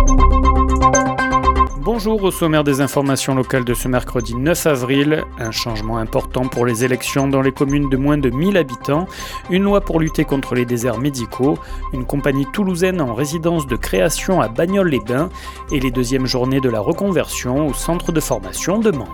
Bonjour, au sommaire des informations locales de ce mercredi 9 avril. Un changement important pour les élections dans les communes de moins de 1000 habitants, une loi pour lutter contre les déserts médicaux, une compagnie toulousaine en résidence de création à Bagnols-les-Bains et les deuxièmes journées de la reconversion au centre de formation de Mende.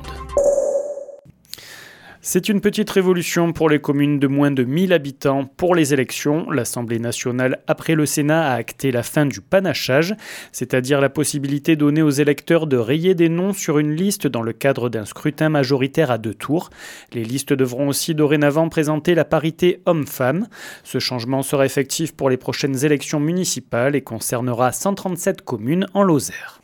C'est une petite révolution pour les communes de moins de 1000 habitants. Pour les élections, l'Assemblée nationale, après le Sénat, a acté la fin du panachage, c'est-à-dire la possibilité donnée aux électeurs de rayer des noms sur une liste dans le cadre d'un scrutin majoritaire à 2 tours. Les listes devront aussi dorénavant présenter la parité homme-femme. Ce changement sera effectif pour les prochaines élections municipales et concernera 137 communes en Lozère.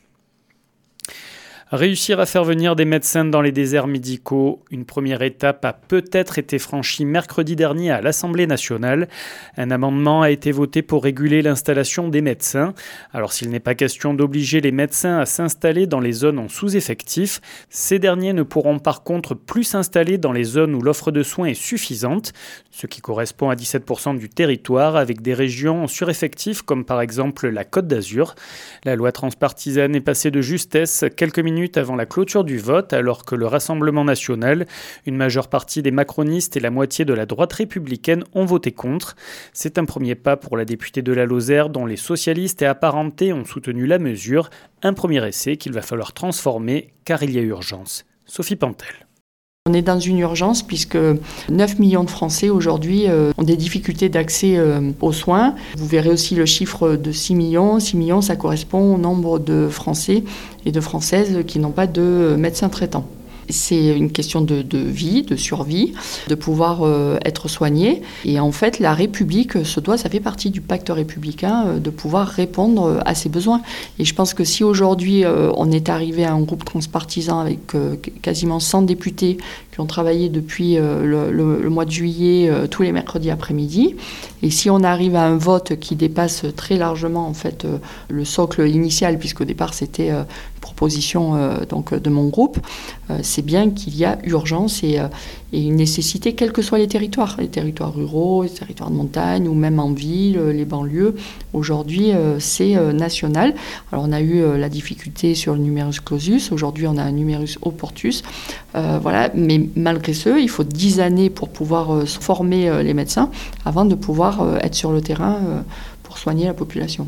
Réussir à faire venir des médecins dans les déserts médicaux, une première étape a peut-être été franchie mercredi dernier à l'Assemblée nationale. Un amendement a été voté pour réguler l'installation des médecins. Alors s'il n'est pas question d'obliger les médecins à s'installer dans les zones en sous-effectif, ces derniers ne pourront par contre plus s'installer dans les zones où l'offre de soins est suffisante, ce qui correspond à 17% du territoire avec des régions en sureffectif comme par exemple la Côte d'Azur. La loi transpartisane est passée de justesse quelques minutes avant la clôture du vote, alors que le Rassemblement national, une majeure partie des macronistes et la moitié de la droite républicaine ont voté contre. C'est un premier pas pour la députée de la Lozère, dont les socialistes et apparentés ont soutenu la mesure. Un premier essai qu'il va falloir transformer, car il y a urgence. Sophie Pantel. On est dans une urgence puisque 9 millions de Français aujourd'hui ont des difficultés d'accès aux soins. Vous verrez aussi le chiffre de 6 millions. 6 millions, ça correspond au nombre de Français et de Françaises qui n'ont pas de médecin traitant. C'est une question de vie, de survie, de pouvoir être soigné. Et en fait, la République ça fait partie du pacte républicain, de pouvoir répondre à ces besoins. Et je pense que si aujourd'hui, on est arrivé à un groupe transpartisan avec quasiment 100 députés qui ont travaillé depuis le mois de juillet, tous les mercredis après-midi, et si on arrive à un vote qui dépasse très largement en fait, le socle initial, puisqu'au départ c'était une proposition donc, de mon groupe, c'est bien qu'il y a urgence et une nécessité, quels que soient les territoires ruraux, les territoires de montagne ou même en ville, les banlieues. Aujourd'hui, c'est national. Alors on a eu la difficulté sur le numerus clausus, aujourd'hui on a un numerus opportus. Voilà. Mais malgré ce, il faut 10 années pour pouvoir former les médecins avant de pouvoir être sur le terrain pour soigner la population.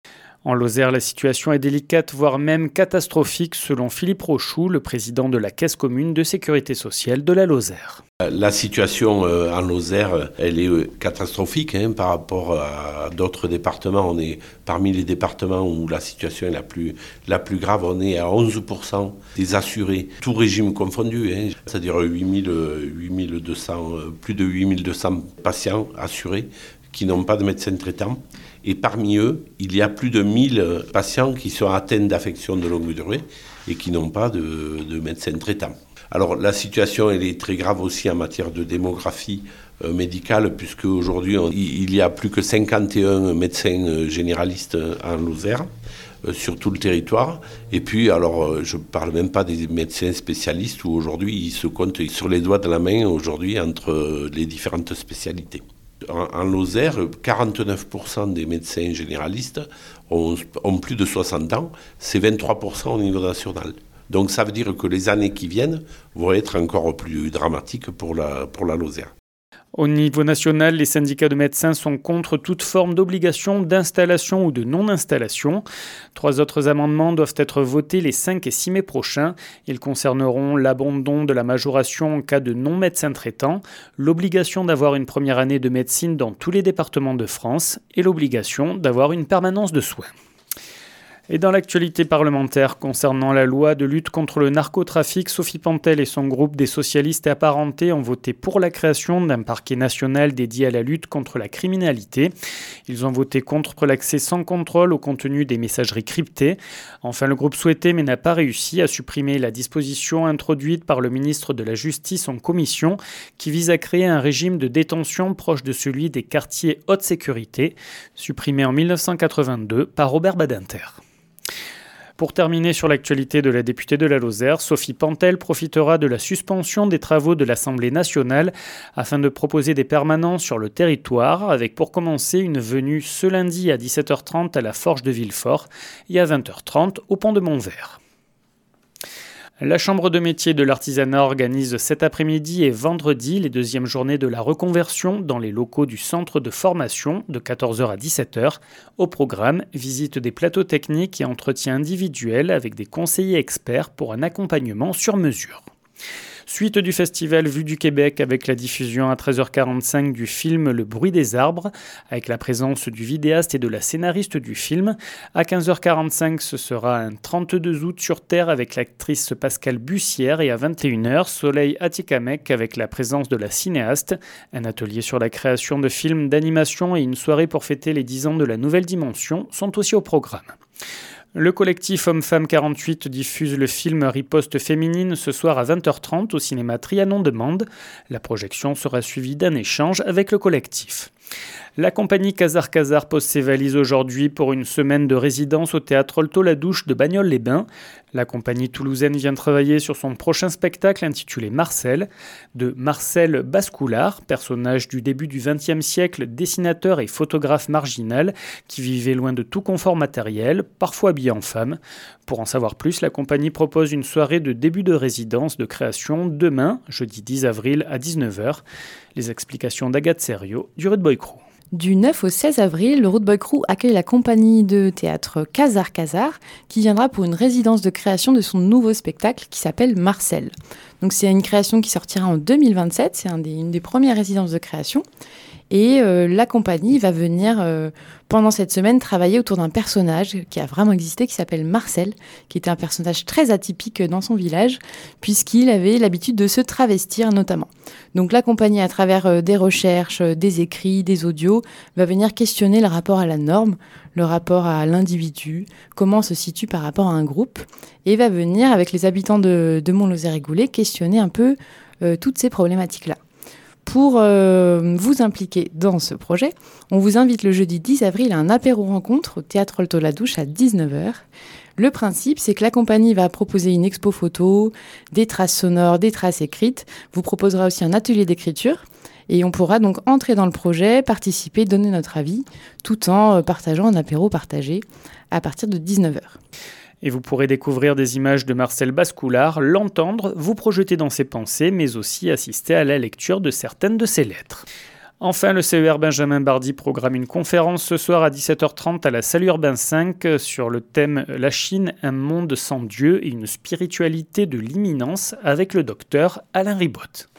En Lozère, la situation est délicate, voire même catastrophique, selon Philippe Rochoux, le président de la Caisse commune de sécurité sociale de la Lozère. La situation en Lozère, elle est catastrophique par rapport à d'autres départements. On est parmi les départements où la situation est la plus grave. On est à 11% des assurés, tout régime confondu, c'est-à-dire 8200, plus de 8200 patients assurés qui n'ont pas de médecin traitant. Et parmi eux, il y a plus de 1000 patients qui sont atteints d'affections de longue durée et qui n'ont pas de médecin traitant. Alors la situation elle est très grave aussi en matière de démographie médicale, puisque aujourd'hui il y a plus que 51 médecins généralistes en Lozère sur tout le territoire. Et puis alors je ne parle même pas des médecins spécialistes où aujourd'hui ils se comptent sur les doigts de la main aujourd'hui entre les différentes spécialités. En Lozère, 49% des médecins généralistes ont plus de 60 ans, c'est 23% au niveau national. Donc ça veut dire que les années qui viennent vont être encore plus dramatiques pour la Lozère. Au niveau national, les syndicats de médecins sont contre toute forme d'obligation d'installation ou de non-installation. 3 autres amendements doivent être votés les 5 et 6 mai prochains. Ils concerneront l'abandon de la majoration en cas de non-médecin traitant, l'obligation d'avoir une première année de médecine dans tous les départements de France et l'obligation d'avoir une permanence de soins. Et dans l'actualité parlementaire concernant la loi de lutte contre le narcotrafic, Sophie Pantel et son groupe des socialistes et apparentés ont voté pour la création d'un parquet national dédié à la lutte contre la criminalité. Ils ont voté contre l'accès sans contrôle au contenu des messageries cryptées. Enfin, le groupe souhaitait mais n'a pas réussi à supprimer la disposition introduite par le ministre de la Justice en commission qui vise à créer un régime de détention proche de celui des quartiers haute sécurité, supprimé en 1982 par Robert Badinter. Pour terminer sur l'actualité de la députée de la Lozère, Sophie Pantel profitera de la suspension des travaux de l'Assemblée nationale afin de proposer des permanences sur le territoire, avec pour commencer une venue ce lundi à 17h30 à la Forge de Villefort et à 20h30 au Pont de Montvert. La Chambre de métier de l'artisanat organise cet après-midi et vendredi les deuxièmes journées de la reconversion dans les locaux du centre de formation de 14h à 17h. Au programme, visite des plateaux techniques et entretien individuel avec des conseillers experts pour un accompagnement sur mesure. Suite du festival Vue du Québec avec la diffusion à 13h45 du film Le bruit des arbres, avec la présence du vidéaste et de la scénariste du film. À 15h45, ce sera un 32 août sur Terre avec l'actrice Pascale Bussière et à 21h, Soleil Atikamek avec la présence de la cinéaste. Un atelier sur la création de films d'animation et une soirée pour fêter les 10 ans de la Nouvelle Dimension sont aussi au programme. Le collectif Hommes-Femmes 48 diffuse le film Riposte féminine ce soir à 20h30 au cinéma Trianon de Mende. La projection sera suivie d'un échange avec le collectif. La compagnie Casar Casar pose ses valises aujourd'hui pour une semaine de résidence au théâtre Olto-la-Douche de Bagnols-les-Bains. La compagnie toulousaine vient travailler sur son prochain spectacle intitulé Marcel, de Marcel Bascoulard, personnage du début du XXe siècle, dessinateur et photographe marginal qui vivait loin de tout confort matériel, parfois habillé en femme. Pour en savoir plus, la compagnie propose une soirée de début de résidence de création demain, jeudi 10 avril à 19h. Les explications d'Agathe Serriot du Rude Boy Crew. Du 9 au 16 avril, le Rude Boy Crew accueille la compagnie de théâtre Casar Casar qui viendra pour une résidence de création de son nouveau spectacle qui s'appelle Marcel. Donc c'est une création qui sortira en 2027, c'est une des premières résidences de création. Et la compagnie va venir pendant cette semaine travailler autour d'un personnage qui a vraiment existé, qui s'appelle Marcel, qui était un personnage très atypique dans son village, puisqu'il avait l'habitude de se travestir notamment. Donc la compagnie, à travers des recherches, des écrits, des audios, va venir questionner le rapport à la norme, le rapport à l'individu, comment on se situe par rapport à un groupe, et va venir, avec les habitants de Mont-Lozère-et-Goulet, questionner un peu toutes ces problématiques-là. Pour vous impliquer dans ce projet, on vous invite le jeudi 10 avril à un apéro-rencontre au théâtre Olto-la-Douche à 19h. Le principe, c'est que la compagnie va proposer une expo photo, des traces sonores, des traces écrites, vous proposera aussi un atelier d'écriture et on pourra donc entrer dans le projet, participer, donner notre avis, tout en partageant un apéro partagé à partir de 19h. Et vous pourrez découvrir des images de Marcel Bascoulard, l'entendre, vous projeter dans ses pensées, mais aussi assister à la lecture de certaines de ses lettres. Enfin, le CER Benjamin Bardy programme une conférence ce soir à 17h30 à la Salle Urbain 5 sur le thème « La Chine, un monde sans Dieu et une spiritualité de l'imminence » avec le docteur Alain Ribotte.